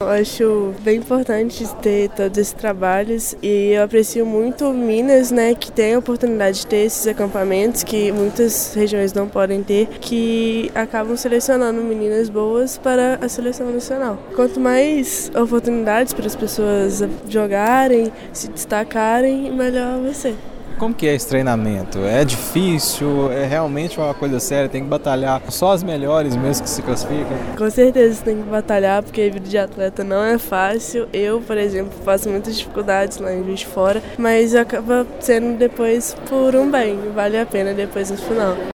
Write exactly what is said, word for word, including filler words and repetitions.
Eu acho bem importante ter todos esses trabalhos e eu aprecio muito Minas, né, que tem a oportunidade de ter esses acampamentos que muitas regiões não podem ter, que acabam selecionando meninas boas para a seleção nacional. Quanto mais oportunidades para as pessoas jogarem, se destacarem, melhor vai ser. Como que é esse treinamento? É difícil? É realmente uma coisa séria? Tem que batalhar só as melhores mesmo que se classificam? Com certeza tem que batalhar, porque a vida de atleta não é fácil. Eu, por exemplo, passo muitas dificuldades lá em Juiz de Fora, mas acaba sendo depois por um bem, vale a pena depois no final.